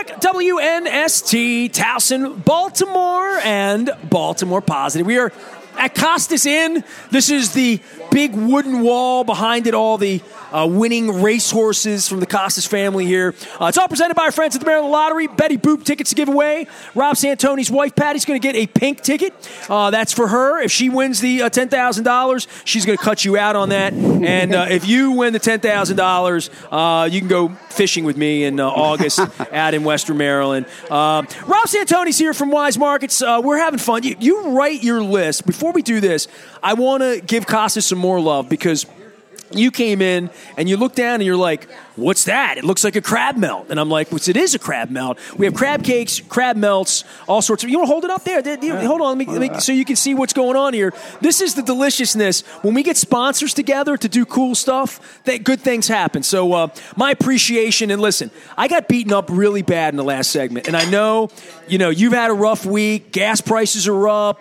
back. WNST, Towson, Baltimore, and Baltimore Positive. We are at Costas Inn. This is the big wooden wall behind it, all the winning racehorses from the Costas family here. It's all presented by our friends at the Maryland Lottery. Betty Boop tickets to give away. Rob Santoni's wife, Patty's going to get a pink ticket. That's for her. If she wins the $10,000, she's going to cut you out on that. And if you win the $10,000, you can go fishing with me in August out in Western Maryland. Rob Santoni's here from Wise Markets. We're having fun. You write your list. Before we do this, I want to give Costas some more love because you came in and you look down and you're like, what's that? It looks like a crab melt. And I'm like, well, it is a crab melt. We have crab cakes, crab melts, all sorts of. You want to hold it up there? Hold on, let me, so you can see what's going on here. This is the deliciousness. When we get sponsors together to do cool stuff, good things happen. So my appreciation, and listen, I got beaten up really bad in the last segment. And I know, you've had a rough week. Gas prices are up.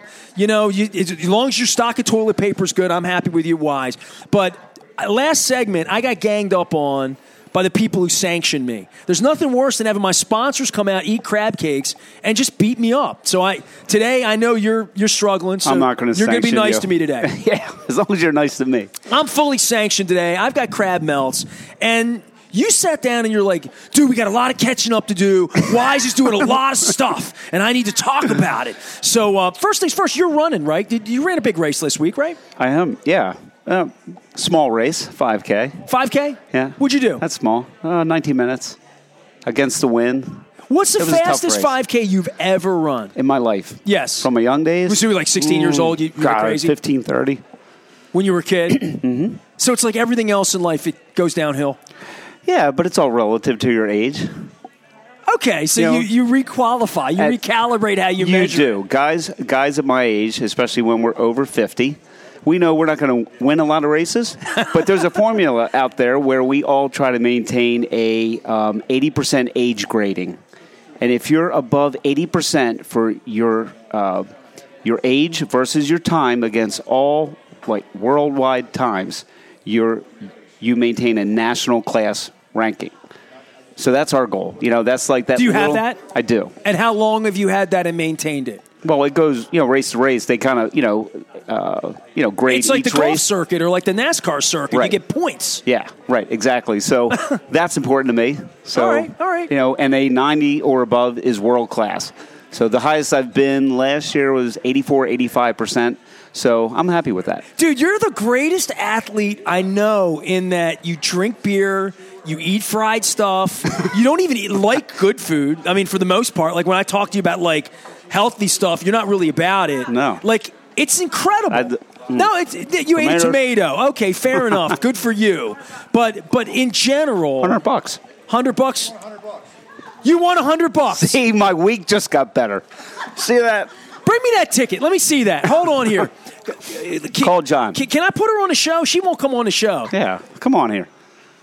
As long as your stock of toilet paper is good, I'm happy with you, Wise. But last segment, I got ganged up on by the people who sanctioned me. There's nothing worse than having my sponsors come out, eat crab cakes, and just beat me up. So today I know you're struggling. So I'm not going to sanction you. You're going to be nice to me today. Yeah, as long as you're nice to me. I'm fully sanctioned today. I've got crab melts, and you sat down and you're like, dude, we got a lot of catching up to do. Wise is doing a lot of stuff, and I need to talk about it. So first things first, you're running, right? You ran a big race this week, right? I am, yeah. Small race, 5K. 5K? Yeah. What'd you do? That's small. 19 minutes against the wind. What's the fastest 5K you've ever run? In my life. Yes. From my young days? Was you like 16 years old? You were crazy? 15, 30. When you were a kid? Mm-hmm. So it's like everything else in life, it goes downhill? Yeah, but it's all relative to your age. Okay, so you requalify. You recalibrate how you measure. You do. Guys at my age, especially when we're over 50, we know we're not going to win a lot of races, but there's a formula out there where we all try to maintain a 80% age grading. And if you're above 80% for your age versus your time against all worldwide times, you maintain a national class ranking. So that's our goal. That's like that. Do you have that? I do. And how long have you had that and maintained it? Well, it goes, race to race. They kind of, grade it's like each the golf race. Circuit or like the NASCAR circuit. Right. You get points. Yeah, right, exactly. So that's important to me. So, all right. And a 90 or above is world class. So the highest I've been last year was 84, 85%. So I'm happy with that. Dude, you're the greatest athlete I know in that you drink beer, you eat fried stuff, you don't even like good food. I mean, for the most part, like when I talk to you about like healthy stuff, you're not really about it. No. Like, it's incredible. You ate a tomato. Okay, fair enough. Good for you. But in general, $100. $100? You won $100. See, my week just got better. See that? Bring me that ticket. Let me see that. Hold on here. Call John. Can I put her on the show? She won't come on the show. Yeah, come on here.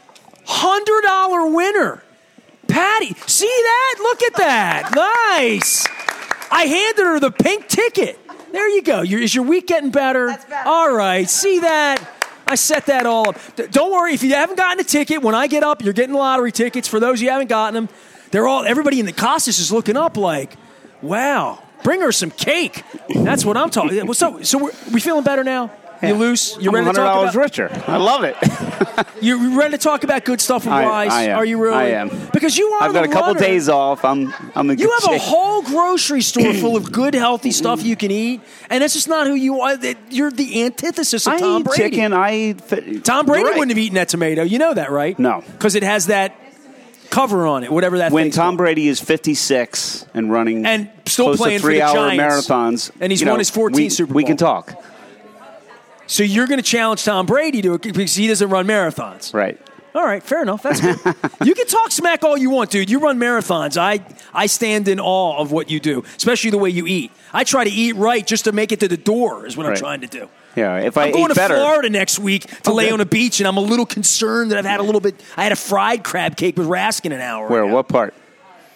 $100 winner. Patty, see that? Look at that. Nice. I handed her the pink ticket. There you go. Is your week getting better? That's better. All right. See that? I set that all up. Don't worry. If you haven't gotten a ticket, when I get up, you're getting lottery tickets. For those of you who haven't gotten them, everybody in the Costas is looking up like, wow, bring her some cake. That's what I'm talking. So we feeling better now? Yeah. You loose? You ready I'm to talk $100 richer. I love it. You ready to talk about good stuff with Wise? I am. Are you really? I am. Because you are. I've got a couple days off. I'm in good You have shape. a whole grocery store full of good, healthy stuff you can eat, and that's just not who you are. You're the antithesis of Tom Brady. Chicken. Tom Brady right. wouldn't have eaten that tomato. You know that, right? No, because it has that cover on it, whatever that. When Tom Brady is 56 and running and still close playing to 3-hour for the Giants, marathons, and he's won his 14th Super Bowl. We can talk. So you're going to challenge Tom Brady to it because he doesn't run marathons, right? All right, fair enough. That's good. You can talk smack all you want, dude. You run marathons. I stand in awe of what you do, especially the way you eat. I try to eat right just to make it to the door is what I'm trying to do. Yeah, if I'm going to better. Florida next week to lay on a beach, and I'm a little concerned that I had a fried crab cake with Raskin an hour Where? ago. What part?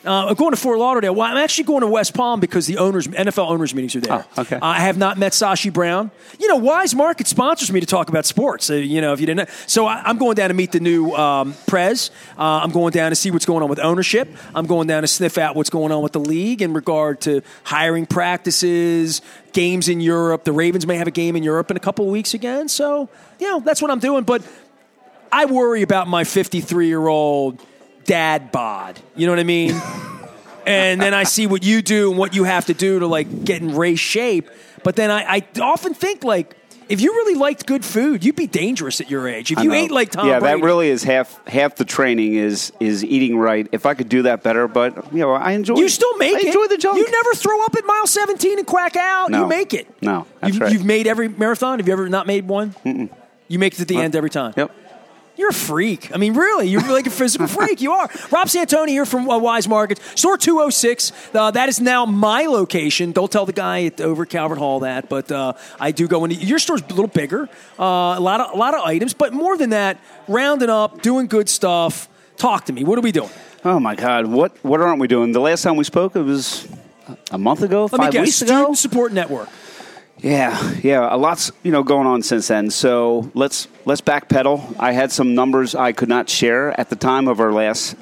I'm going to Fort Lauderdale. Well, I'm actually going to West Palm because the NFL owners meetings are there. Oh, okay. I have not met Sashi Brown. Wise Market sponsors me to talk about sports. If you didn't know. So I'm going down to meet the new Prez. I'm going down to see what's going on with ownership. I'm going down to sniff out what's going on with the league in regard to hiring practices, games in Europe. The Ravens may have a game in Europe in a couple of weeks again. So, that's what I'm doing. But I worry about my 53-year-old dad bod. You know what I mean? And then I see what you do and what you have to do to, get in race shape. But then I often think, if you really liked good food, you'd be dangerous at your age. If you ate like Tom Brady. Yeah, that really is half the training is eating right. If I could do that better, but, I enjoy it. You still make it. I enjoy the junk. You never throw up at mile 17 and quack out. No. You make it. No, that's right. You've made every marathon? Have you ever not made one? Mm-mm. You make it at the end every time? Yep. You're a freak. I mean, really, you're like a physical freak. You are. Rob Santoni here from Wise Markets. Store 206. That is now my location. Don't tell the guy over Calvert Hall that, but I do go into your store's a little bigger. A lot of items, but more than that, rounding up, doing good stuff. Talk to me. What are we doing? Oh my God, what aren't we doing? The last time we spoke, it was a month ago, 5 weeks ago. Student Support Network. Yeah, a lot's going on since then. So let's backpedal. I had some numbers I could not share at the time of our last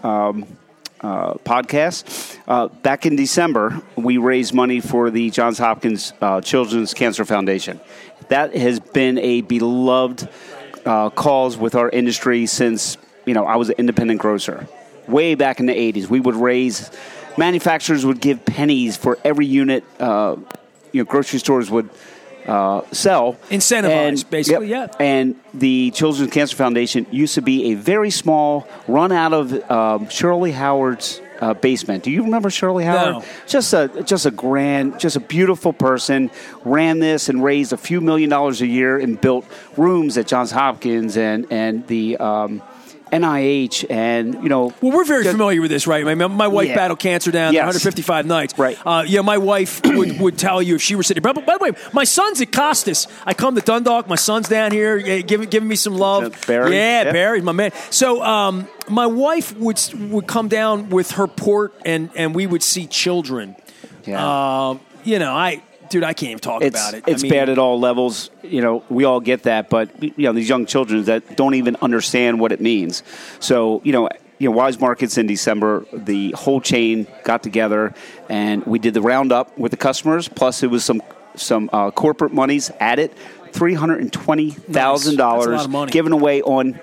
podcast. Back in December, we raised money for the Johns Hopkins Children's Cancer Foundation. That has been a beloved cause with our industry since I was an independent grocer. Way back in the 80s, we would raise. Manufacturers would give pennies for every unit. Grocery stores would sell. Incentivized, basically, yeah. And the Children's Cancer Foundation used to be a very small, run out of Shirley Howard's basement. Do you remember Shirley Howard? No. Just a beautiful person, ran this and raised a few $1 million a year and built rooms at Johns Hopkins and the NIH and, Well, we're very familiar with this, right? My wife battled cancer down 155 nights. Right. My wife would tell you if she were sitting. By the way, my son's at Costas. I come to Dundalk. My son's down here giving me some love. Barry? Yeah, Barry's my man. So my wife would come down with her port, and we would see children. Yeah. Dude, I can't even talk about it. It's bad at all levels. We all get that, but these young children that don't even understand what it means. So, Wise Markets in December, the whole chain got together and we did the roundup with the customers. Plus, it was some corporate monies added, $320,000 given away on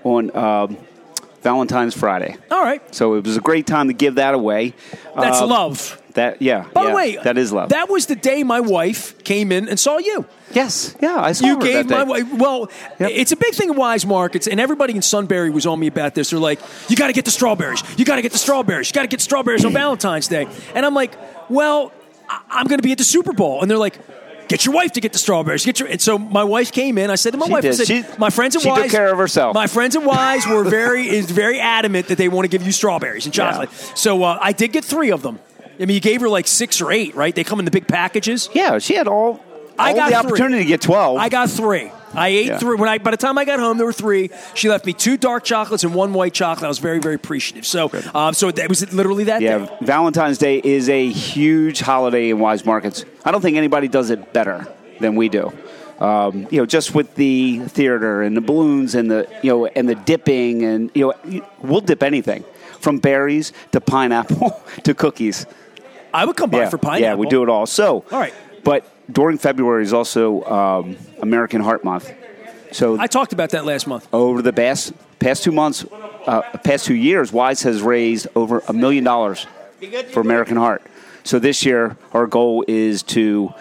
Valentine's Friday. All right. So it was a great time to give that away. That's love. By the way, that is love. That was the day my wife came in and saw you. Yes. Yeah, I saw her gave that day. my wife. Well, It's a big thing at Wise Markets, and everybody in Sunbury was on me about this. They're like, you got to get the strawberries. You got to get the strawberries. You got to get strawberries on Valentine's Day. And I'm like, well, I'm going to be at the Super Bowl. And they're like, get your wife to get the strawberries. And so my wife came in. I said to my wife, my friends at Wise. She took care of herself. My friends at Wise were very adamant that they want to give you strawberries and chocolate. Yeah. So I did get 3 of them. I mean, you gave her like 6 or 8, right? They come in the big packages. Yeah, she had all the opportunity to get 12. I got 3. I ate 3. By the time I got home, there were 3. She left me 2 dark chocolates and 1 white chocolate. I was very, very appreciative. So it was literally that day. Yeah, Valentine's Day is a huge holiday in Wise Markets. I don't think anybody does it better than we do. Just with the theater and the balloons and the dipping and we'll dip anything from berries to pineapple to cookies. I would come by for pineapple. Yeah, we do it all. So, all right. But during February is also American Heart Month. So I talked about that last month. Over the past 2 months, past 2 years, Wise has raised over $1 million for American Heart. So this year, our goal is to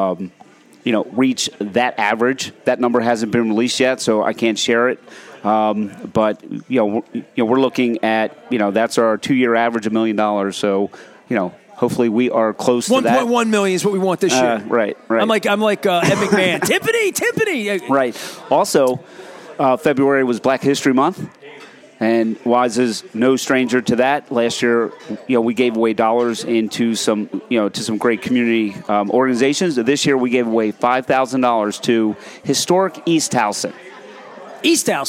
reach that average. That number hasn't been released yet, so I can't share it. But we're looking at that's our 2-year average, $1 million. So hopefully we are close to that. 1.1 million is what we want this year. Right. I'm like Ed McMahon. Tiffany. Right. Also, February was Black History Month, and Wise is no stranger to that. Last year, we gave away dollars into some great community organizations. This year, we gave away $5,000 to Historic East Towson. East Towson.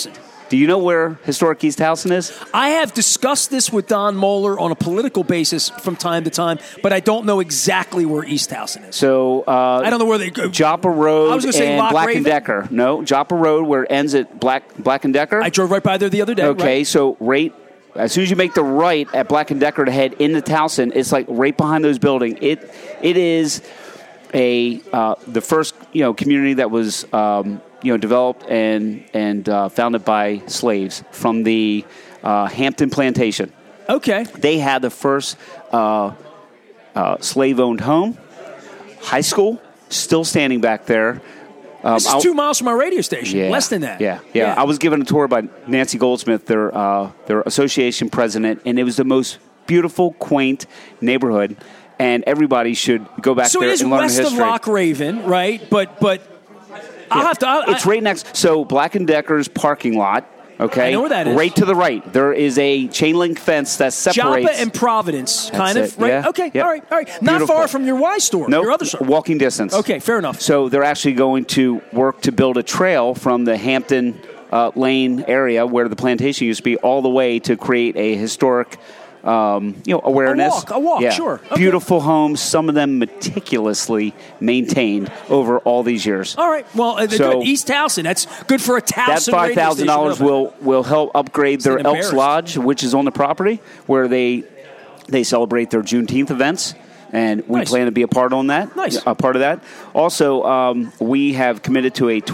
Do you know where historic East Towson is? I have discussed this with Don Moeller on a political basis from time to time, but I don't know exactly where East Towson is. So I don't know where they go. Joppa Road I was gonna say and Lock Black Raven. and Decker. No, Joppa Road where it ends at Black and Decker. I drove right by there the other day. Okay, right? so as soon as you make the right at Black and Decker to head into Towson, it's like right behind those buildings. It is the first community that was developed and founded by slaves from the Hampton Plantation. Okay. They had the first slave-owned home, high school, still standing back there. This is 2 miles from our radio station. Yeah, Less than that. Yeah. I was given a tour by Nancy Goldsmith, their association president, and it was the most beautiful, quaint neighborhood. And everybody should go back there and learn the history. So it is west of Lock Raven, right? But I'll have to. It's right next. So Black and Decker's parking lot. Okay, I know where that is. Right to the right, there is a chain link fence that separates. Joppa and Providence, kind of, it. right? Yeah. Okay, Yep. all right. Not Beautiful. far from your Y store, Nope. your other store. Walking distance. Okay, fair enough. So they're actually going to work to build a trail from the Hampton Lane area where the plantation used to be all the way to create a historic awareness. A walk, sure. Okay. Beautiful homes, some of them meticulously maintained over all these years. All right. Well, good. East Towson. That's good for a Towson. That $5,000 will help upgrade their Elks Lodge, which is on the property, where they celebrate their Juneteenth events. And we plan to be a part on that. Nice. A part of that. Also, we have committed to a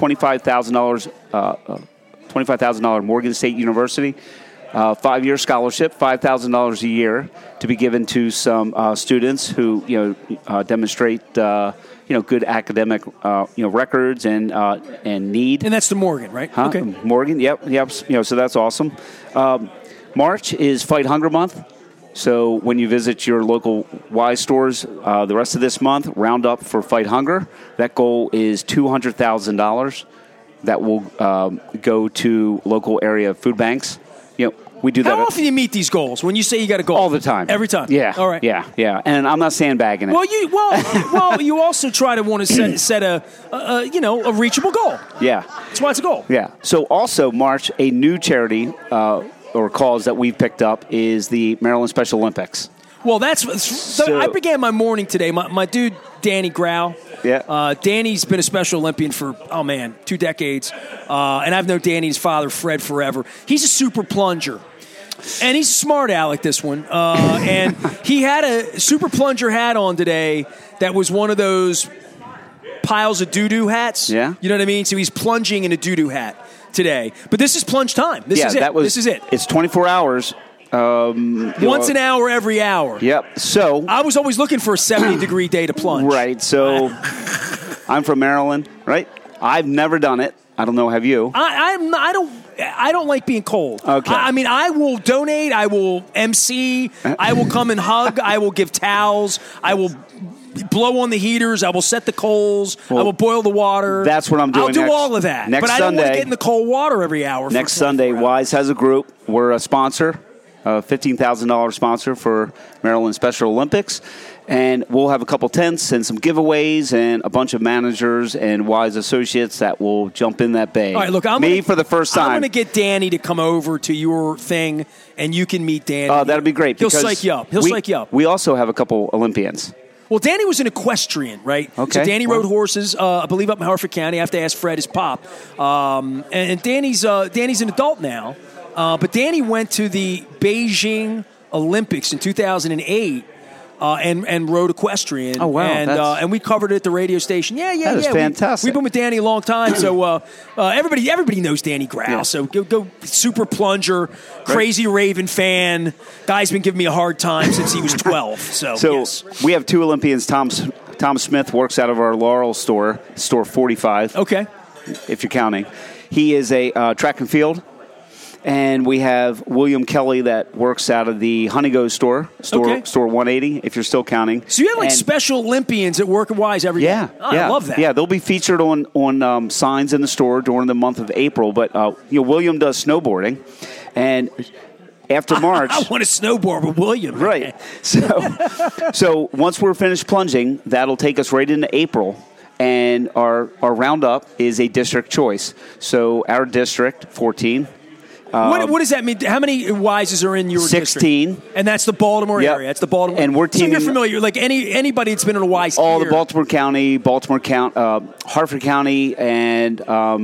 $25,000 Morgan State University 5-year scholarship, $5,000 a year, to be given to some students who demonstrate good academic records and need. And that's the Morgan, right? Huh? Okay. Morgan. Yep. So that's awesome. March is Fight Hunger Month. So when you visit your local Y stores the rest of this month, round up for Fight Hunger. That goal is $200,000. That will go to local area food banks. We do that. How often do you meet these goals? When you say you got a goal, all the time, every time. Yeah. All right. Yeah. And I'm not sandbagging it. Well, you also try to want to set a reachable goal. Yeah. That's why it's a goal. Yeah. So also March, a new charity or cause that we've picked up is the Maryland Special Olympics. Well, I began my morning today. My dude Danny Grau. Yeah. Danny's been a Special Olympian for 2 decades, and I've known Danny's father Fred forever. He's a super plunger. And he's a smart aleck, this one. And he had a super plunger hat on today that was one of those piles of doo-doo hats. Yeah. You know what I mean? So he's plunging in a doo-doo hat today. But this is plunge time. This is it. This is it. It's 24 hours. Once an hour, every hour. Yep. So I was always looking for a 70-degree day to plunge. Right. So I'm from Maryland, right? I've never done it. I don't know. Have you? I don't like being cold. Okay. I mean, I will donate. I will MC. I will come and hug. I will give towels. I will blow on the heaters. I will set the coals. I will boil the water. That's what I'm doing. I'll do all of that. Next but I don't Sunday, want to get in the cold water every hour. Next Sunday, Wise has a group. We're a sponsor, a $15,000 sponsor for Maryland Special Olympics. And we'll have a couple tents and some giveaways and a bunch of managers and Wise associates that will jump in that bay. All right, look, for the first time. I'm going to get Danny to come over to your thing, and you can meet Danny. Oh, that'll be great. He'll psych you up. Psych you up. We also have a couple Olympians. Well, Danny was an equestrian, right? Okay. So Danny rode horses, I believe, up in Harford County. I have to ask Fred, his pop. And Danny's an adult now. But Danny went to the Beijing Olympics in 2008. And rode equestrian. Oh, wow. And we covered it at the radio station. Yeah. That is fantastic. We've been with Danny a long time, so everybody knows Danny Grau. Yeah. So go super plunger, crazy Raven fan. Guy's been giving me a hard time since he was 12. So yes. We have two Olympians. Tom Smith works out of our Laurel store 45. Okay. If you're counting. He is a track and field. And we have William Kelly that works out of the Honey Go store 180, if you're still counting. So you have Special Olympians at Work Wise every day. Yeah. I love that. Yeah, they'll be featured on signs in the store during the month of April. But William does snowboarding, and after March, I want to snowboard with William. Right. So once we're finished plunging, that'll take us right into April. And our roundup is a district choice. So our district, 14. What does that mean? How many Wises are in your 16. district? And that's the Baltimore Yep. area. That's the Baltimore. And we're teaming. So you're familiar, like anybody that's been in a Wise. All here. the Baltimore County, Hartford County, and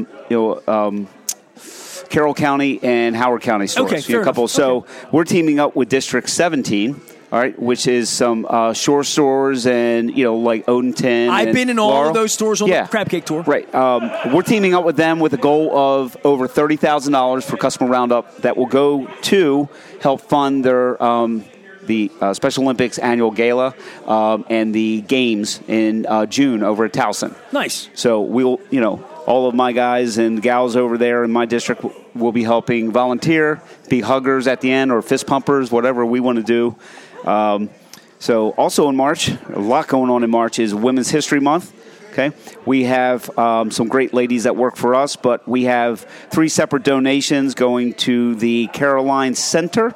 Carroll County and Howard County stores. Okay, fair a couple. enough. So Okay. we're teaming up with District 17. All right, which is some Shore stores and like Odenton. I've and been in all Laurel. of those stores on the Crab Cake Tour. Right. We're teaming up with them with a goal of over $30,000 for customer roundup that will go to help fund their the Special Olympics annual gala and the games in June over at Towson. Nice. So we'll all of my guys and gals over there in my district will be helping volunteer, be huggers at the end or fist pumpers, whatever we want to do. So also in March, a lot going on in March is Women's History Month. Okay, we have some great ladies that work for us, but we have 3 separate donations going to the Caroline Center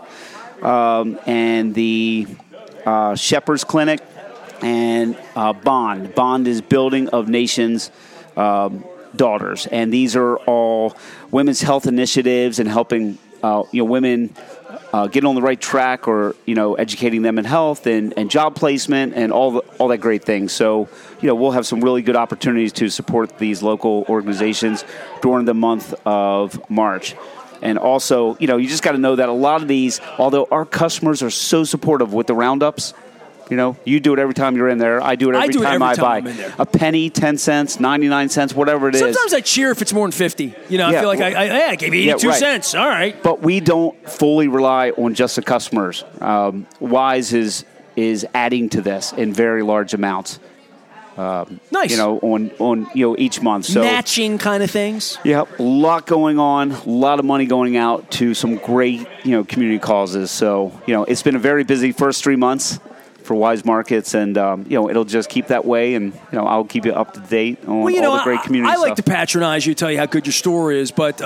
and the Shepherd's Clinic and Bond. Bond is Building of Nations Daughters, and these are all women's health initiatives and helping women get on the right track, or educating them in health and job placement and all that great things. So we'll have some really good opportunities to support these local organizations during the month of March. And also, you just got to know that a lot of these, although our customers are so supportive with the roundups, you do it every time you're in there. I do it every time I buy. A penny, 10 cents, 99 cents, whatever it is. Sometimes I cheer if it's more than 50. I feel like I gave you 82 cents. All right. But we don't fully rely on just the customers. Wise is adding to this in very large amounts. Nice. On each month. So matching kind of things. Yeah, a lot going on, a lot of money going out to some great community causes. So it's been a very busy first 3 months for Wise Markets, and it'll just keep that way, and I'll keep you up to date on all the great community stuff. I like to patronize you, tell you how good your store is, but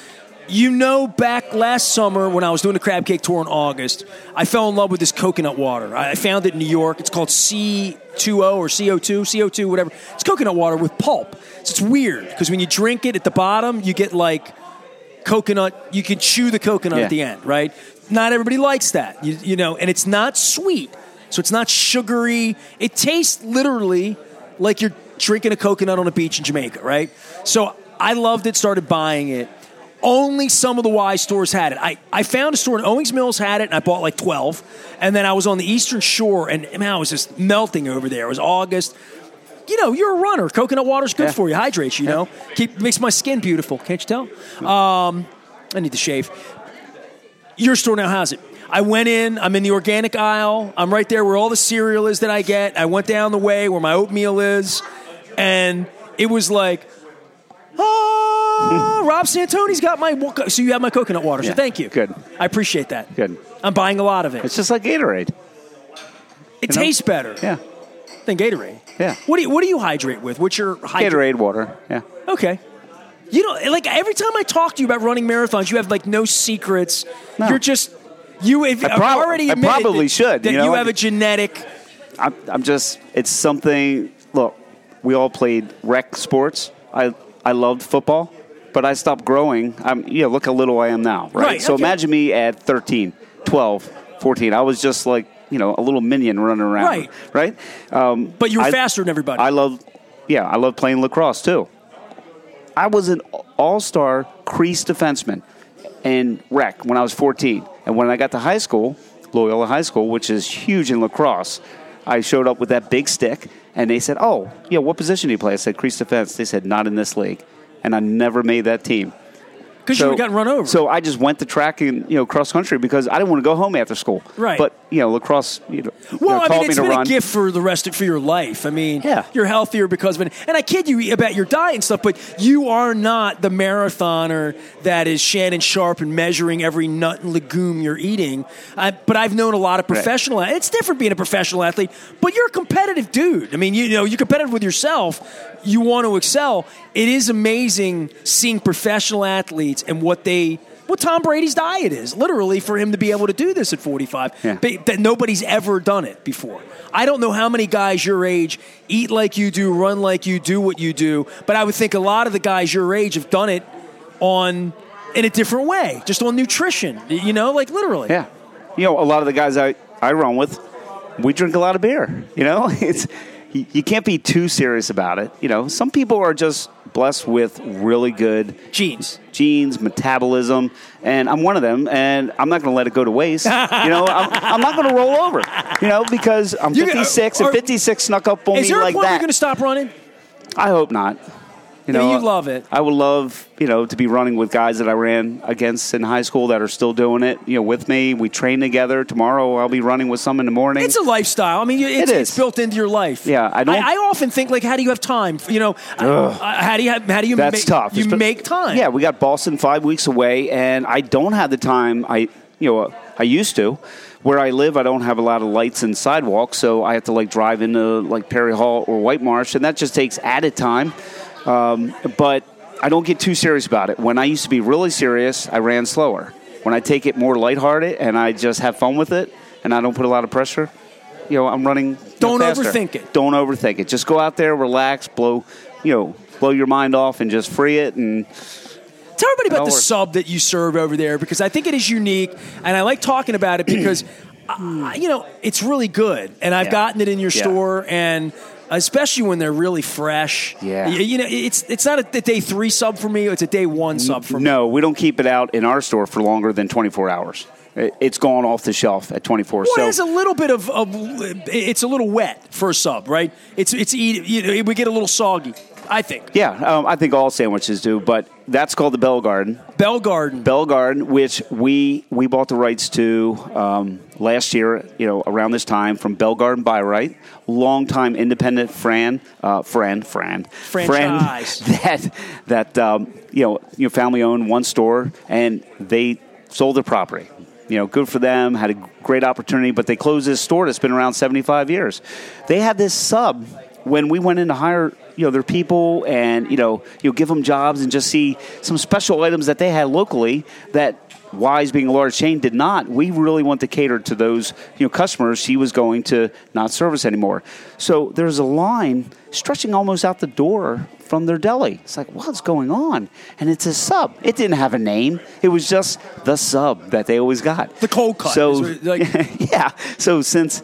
back last summer when I was doing the Crab Cake Tour in August, I fell in love with this coconut water. I found it in New York. It's called C2O or CO2, whatever. It's coconut water with pulp. So it's weird because when you drink it at the bottom, you get like coconut. You can chew the coconut at the end, right? Not everybody likes that, and it's not sweet. So it's not sugary. It tastes literally like you're drinking a coconut on a beach in Jamaica, right? So I loved it, started buying it. Only some of the Wise stores had it. I found a store in Owings Mills had it, and I bought like 12. And then I was on the Eastern Shore, and man, I was just melting over there. It was August. You're a runner. Coconut water's good for you. Hydrates you, makes my skin beautiful. Can't you tell? I need to shave. Your store now has it. I went in. I'm in the organic aisle. I'm right there where all the cereal is that I get. I went down the way where my oatmeal is, and it was like, Rob Santoni's got my. So you have my coconut water. So thank you. Good. I appreciate that. Good. I'm buying a lot of it. It's just like Gatorade. It tastes better. Yeah. Than Gatorade. Yeah. What do you hydrate with? What's your Gatorade water? Yeah. Okay. Every time I talk to you about running marathons, you have like no secrets. No. You're just. I probably should. That you have a genetic. I'm just. It's something. Look, we all played rec sports. I loved football, but I stopped growing. Look how little I am now. Right. So imagine me at 13, 12, 14. I was just like a little minion running around. Right. But you were faster than everybody. I love playing lacrosse too. I was an all-star crease defenseman in rec when I was 14. And when I got to high school, Loyola High School, which is huge in lacrosse, I showed up with that big stick, and they said, what position do you play? I said, crease defense. They said, not in this league. And I never made that team. Because you would have gotten run over. So I just went to track and cross country because I didn't want to go home after school. Right. But lacrosse, taught me to it's been run. a gift for the rest of your life. I mean, you're healthier because of it. And I kid you about your diet and stuff, but you are not the marathoner that is Shannon Sharp and measuring every nut and legume you're eating. But I've known a lot of professional athletes. It's different being a professional athlete, but you're a competitive dude. I mean, you're competitive with yourself. You want to excel. It is amazing seeing professional athletes and what Tom Brady's diet is, literally, for him to be able to do this at 45. Yeah. That nobody's ever done it before. I don't know how many guys your age eat like you do, run like you do what you do, but I would think a lot of the guys your age have done it on in a different way, just on nutrition, like literally. Yeah. A lot of the guys I run with, we drink a lot of beer. You can't be too serious about it. Some people are just blessed with really good genes, metabolism, and I'm one of them, and I'm not going to let it go to waste. I'm not going to roll over, because I'm 56, and 56 snuck up on me like that. Is there a point where you're going to stop running? I hope not. You love it. I would love, to be running with guys that I ran against in high school that are still doing it, with me. We train together. Tomorrow I'll be running with some in the morning. It's a lifestyle. I mean, it's built into your life. Yeah, I often think, how do you have time? How do you That's tough. You make time. Yeah, we got Boston 5 weeks away, and I don't have the time I used to. Where I live, I don't have a lot of lights and sidewalks, so I have to drive into Perry Hall or White Marsh, and that just takes added time. But I don't get too serious about it. When I used to be really serious, I ran slower. When I take it more lighthearted and I just have fun with it and I don't put a lot of pressure, I'm running Don't faster. overthink it. Don't overthink it. Just go out there, relax, blow your mind off and just free it. And tell everybody about the sub that you serve over there, because I think it is unique and I like talking about it because, it's really good. And I've gotten it in your store, and especially when they're really fresh. Yeah. It's not a day 3 sub for me. It's a day 1 sub for me. No, we don't keep it out in our store for longer than 24 hours. It's gone off the shelf at 24. Well, it has a little bit of it's a little wet for a sub, right? We get a little soggy, I think. Yeah, I think all sandwiches do, but that's called the Bell Garden. Bell Garden, which we bought the rights to last year, around this time, from Bell Garden Byright, longtime independent friend franchise that family owned one store, and they sold their property. Good for them, had a great opportunity, but they closed this store that's been around 75 years. They had this sub when we went in to hire, their people and, give them jobs and just see some special items that they had locally that Wise, being a large chain, did not. We really want to cater to those, customers she was going to not service anymore. So there's a line stretching almost out the door from their deli. It's like, what's going on? And it's a sub. It didn't have a name. It was just the sub that they always got. The cold cut. So, yeah. So since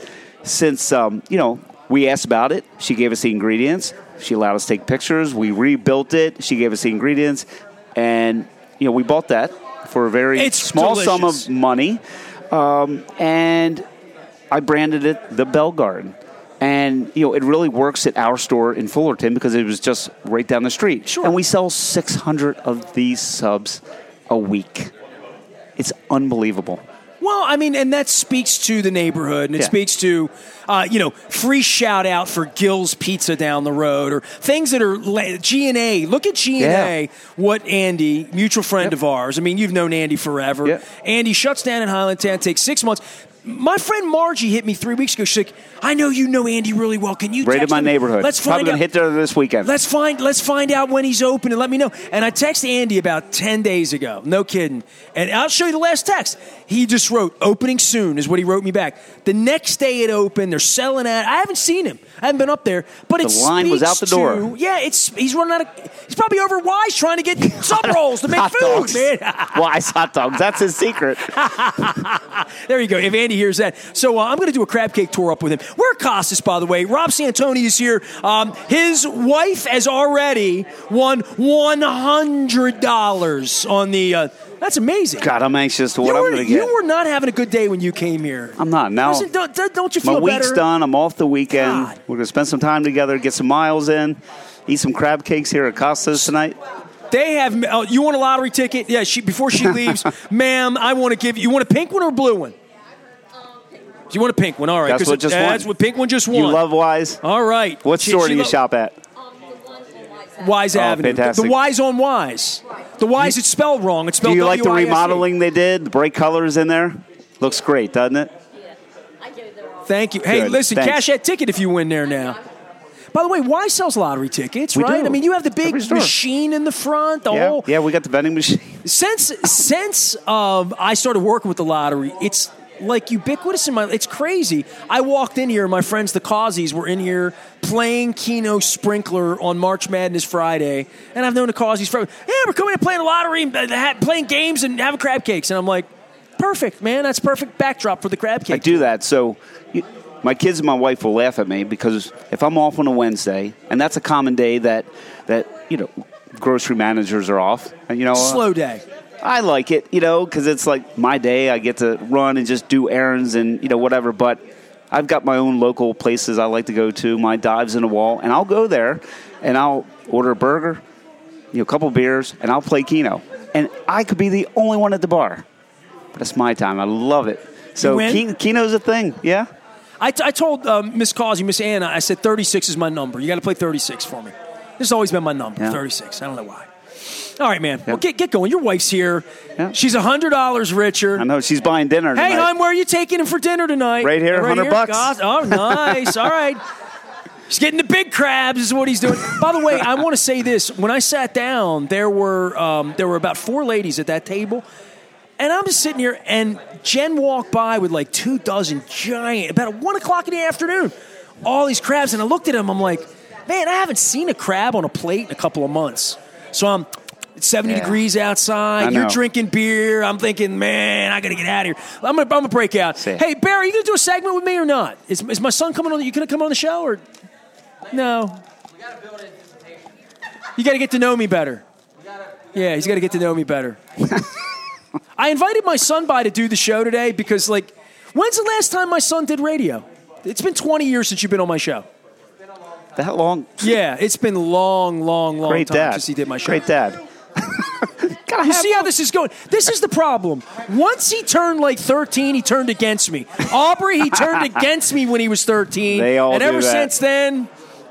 we asked about it, she gave us the ingredients. She allowed us to take pictures. We rebuilt it. She gave us the ingredients. And, we bought that for a very small sum of money. And I branded it the Bell Garden. And, it really works at our store in Fullerton because it was just right down the street. Sure. And we sell 600 of these subs a week. It's unbelievable. Well, I mean, and that speaks to the neighborhood, and it speaks to, free shout out for Gill's Pizza down the road, or things that are G&A. Look at G&A, what Andy, mutual friend of ours. I mean, you've known Andy forever. Yep. Andy shuts down in Highlandtown, takes 6 months. My friend Margie hit me 3 weeks ago. She's like, I know you know Andy really well. Can you right text in my him? neighborhood. Let's find Probably going to hit there this weekend. Let's find out when he's open and let me know. And I texted Andy about 10 days ago. No kidding. And I'll show you the last text. He just wrote, opening soon is what he wrote me back. The next day it opened. They're selling out. I haven't seen him. I haven't been up there. But the line was out the door. Yeah, he's running out of. He's probably over Wise trying to get sub rolls to make food, dogs. man. Wise hot dogs. That's his secret. There you go. If Andy hears that. So I'm going to do a crab cake tour up with him. We're at Costas, by the way. Rob Santoni is here. His wife has already won $100 on the. That's amazing. God, I'm anxious to what I'm going to get. You were not having a good day when you came here. I'm not. Now, don't you feel my week's better? done. I'm off the weekend. God. We're going to spend some time together, get some miles in, eat some crab cakes here at Costas tonight. They have. You want a lottery ticket? Yeah. Before she leaves, ma'am, I want to give you. You want a pink one or a blue one? You want a pink one? All right. That's what just won. That's what pink one just won. You love Wise? All right. What store do you shop at? Wise Avenue. Fantastic. The Wise on Wise. The Wise, it's spelled wrong. It's spelled Do you like the W-I-S-E. remodeling they did? The bright colors in there? Looks great, doesn't it? Yeah. I get it there all. Thank you. Hey, Good. listen, Thanks. cash that ticket if you win there now. By the way, Wise sells lottery tickets, right? do. I mean, you have the big Every store. machine in the front. Yeah, we got the vending machine. Since I started working with the lottery, it's like ubiquitous in my. It's crazy. I walked in here. My friends, the Causies, were in here playing Keno Sprinkler on March Madness Friday, and I've known the Causies for. Yeah, we're coming and playing the lottery, playing games, and having crab cakes, and I'm like, perfect, man. That's perfect backdrop for the crab cake. I do that so. My kids and my wife will laugh at me because if I'm off on a Wednesday, and that's a common day that grocery managers are off, and slow day. I like it, because it's like my day. I get to run and just do errands and, whatever. But I've got my own local places I like to go to, my dives in the wall. And I'll go there and I'll order a burger, a couple beers, and I'll play Keno. And I could be the only one at the bar. But it's my time. I love it. So Keno's a thing, yeah. I told Miss Causey, Miss Anna, I said 36 is my number. You got to play 36 for me. This has always been my number, 36. I don't know why. All right, man. Well, get going. Your wife's here. Yeah. She's $100 richer. I know. She's buying dinner tonight. Hey, hon, where are you taking him for dinner tonight? Right here, $100. God, oh, nice. All right. He's getting the big crabs is what he's doing. By the way, I want to say this. When I sat down, there were about 4 ladies at that table. And I'm just sitting here, and Jen walked by with like 2 dozen giant, about 1 o'clock in the afternoon, all these crabs. And I looked at him. I'm like, man, I haven't seen a crab on a plate in a couple of months. So it's 70 degrees outside. You're drinking beer. I'm thinking, man, I got to get out of here. I'm gonna break out. Hey, Barry, are you going to do a segment with me or not? Is my son coming on? You going to come on the show or no? We got to build anticipation. You got to get to know me better. Yeah, he's got to get to know me better. I invited my son by to do the show today because, when's the last time my son did radio? It's been 20 years since you've been on my show. That long? Yeah, it's been long Great time dad. since he did my show. Great dad. You see how this is going? This is the problem. Once he turned 13, he turned against me. Aubrey, he turned against me when he was 13. They all and do ever that. since then,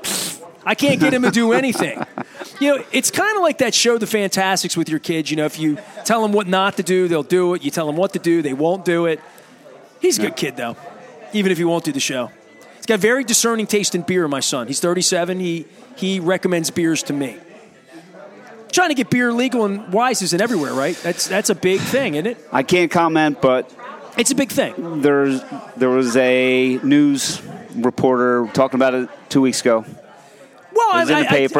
I can't get him to do anything. It's kind of like that show, The Fantastics, with your kids. If you tell them what not to do, they'll do it. You tell them what to do, they won't do it. He's a good kid, though, even if he won't do the show. He's got very discerning taste in beer, my son. He's 37. He recommends beers to me. Trying to get beer legal in Wise isn't everywhere, right? That's a big thing, isn't it? I can't comment, but it's a big thing. There was a news reporter talking about it 2 weeks ago. Well, it was in the paper.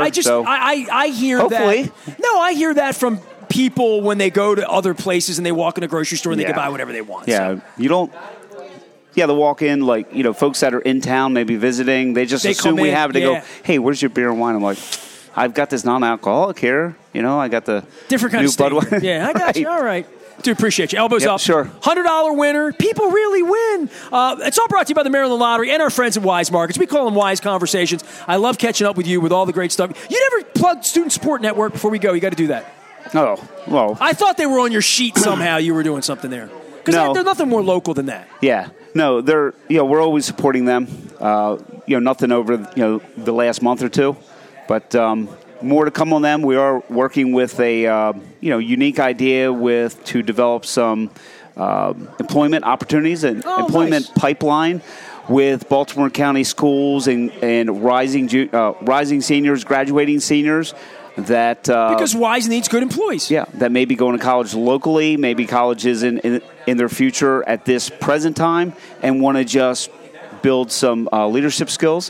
I hear hopefully. that. No, I hear that from people when they go to other places and they walk in a grocery store and they can buy whatever they want. Yeah, you don't. Yeah, they walk in folks that are in town, maybe visiting. They just assume we have it. They go, "Hey, where's your beer and wine?" I'm like, "I've got this non-alcoholic here. I got the different kind new of Budweiser." Yeah, I got you. All right. Dude, appreciate you. Elbows up. Sure. $100 winner. People really win. It's all brought to you by the Maryland Lottery and our friends at Wise Markets. We call them Wise Conversations. I love catching up with you with all the great stuff. You never plugged Student Support Network before we go. You got to do that. Oh, well. I thought they were on your sheet somehow. You were doing something there. Because there's nothing more local than that. Yeah. No, they're we're always supporting them. Nothing over the last month or two, but more to come on them. We are working with a unique idea to develop some employment opportunities and employment pipeline with Baltimore County schools and rising seniors, graduating seniors. That because Wise needs good employees. Yeah, that may be going to college locally, maybe colleges in their future at this present time, and want to just build some leadership skills,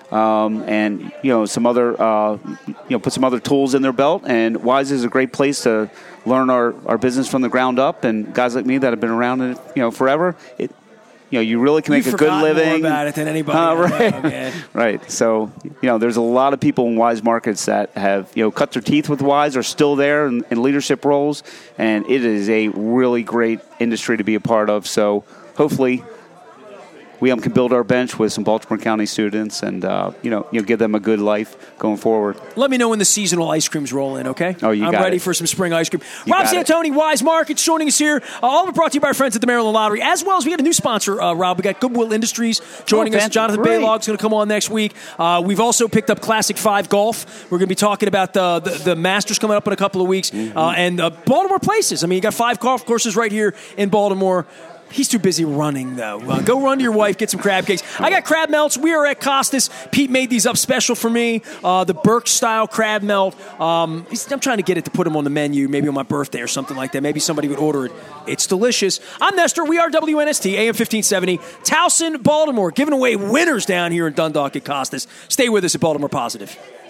and some other put some other tools in their belt. And Wise is a great place to learn our business from the ground up. And guys like me that have been around it forever. You really can make a good living. More about it than anybody. Right, man. Right. So there's a lot of people in Wise Markets that have cut their teeth with Wise, are still there in leadership roles, and it is a really great industry to be a part of. So hopefully, we can build our bench with some Baltimore County students, and give them a good life going forward. Let me know when the seasonal ice creams roll in, okay? Oh, I'm ready for some spring ice cream. Rob Santoni, Wise Markets, joining us here. All of it brought to you by our friends at the Maryland Lottery, as well as we got a new sponsor, Rob. We got Goodwill Industries joining us. Jonathan Baylog's going to come on next week. We've also picked up Classic 5 Golf. We're going to be talking about the Masters coming up in a couple of weeks, and Baltimore places. I mean, you got 5 golf courses right here in Baltimore. He's too busy running, though. Go run to your wife, get some crab cakes. I got crab melts. We are at Costas. Pete made these up special for me. The Burke-style crab melt. I'm trying to get it to put them on the menu, maybe on my birthday or something like that. Maybe somebody would order it. It's delicious. I'm Nestor. We are WNST, AM 1570. Towson, Baltimore, giving away winners down here in Dundalk at Costas. Stay with us at Baltimore Positive.